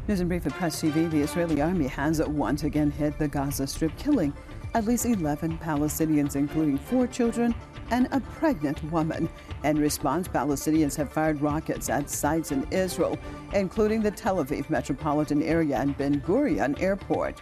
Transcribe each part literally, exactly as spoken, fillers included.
News and Brief at Press T V. The Israeli army has once again hit the Gaza Strip, killing at least eleven Palestinians, including four children and a pregnant woman. In response, Palestinians have fired rockets at sites in Israel, including the Tel Aviv metropolitan area and Ben Gurion Airport.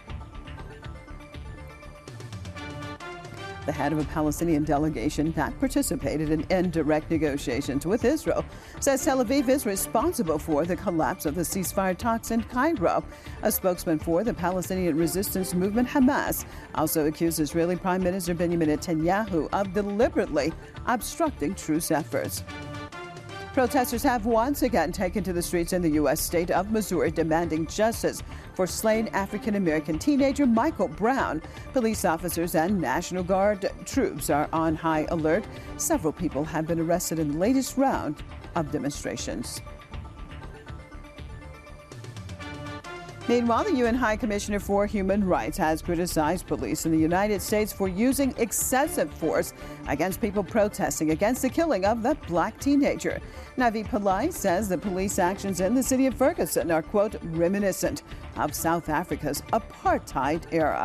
The head of a Palestinian delegation that participated in indirect negotiations with Israel says Tel Aviv is responsible for the collapse of the ceasefire talks in Cairo. A spokesman for the Palestinian resistance movement Hamas also accused Israeli Prime Minister Benjamin Netanyahu of deliberately obstructing truce efforts. Protesters have once again taken to the streets in the U S state of Missouri demanding justice for slain African-American teenager Michael Brown. Police officers and National Guard troops are on high alert. Several people have been arrested in the latest round of demonstrations. Meanwhile, the U N High Commissioner for Human Rights has criticized police in the United States for using excessive force against people protesting against the killing of that black teenager. Navi Pillai says the police actions in the city of Ferguson are, quote, reminiscent of South Africa's apartheid era.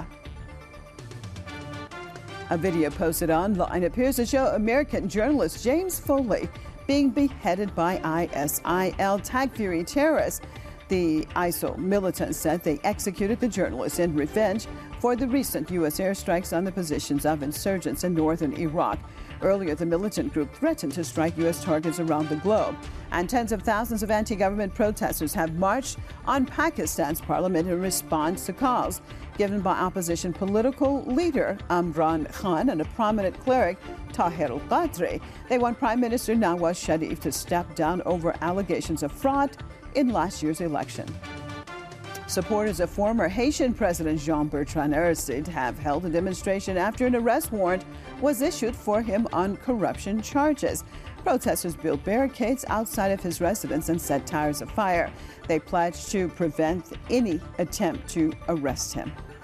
A video posted online appears to show American journalist James Foley being beheaded by I S I L Tag-Fury terrorists. The I S I L militants said they executed the journalist in revenge for the recent U S airstrikes on the positions of insurgents in northern Iraq. Earlier, the militant group threatened to strike U S targets around the globe. And tens of thousands of anti-government protesters have marched on Pakistan's parliament in response to calls given by opposition political leader Imran Khan and a prominent cleric, Tahir al-Qadri. They want Prime Minister Nawaz Sharif to step down over allegations of fraud in last year's election. Supporters of former Haitian President Jean-Bertrand Aristide have held a demonstration after an arrest warrant was issued for him on corruption charges. Protesters built barricades outside of his residence and set tires afire. They pledged to prevent any attempt to arrest him.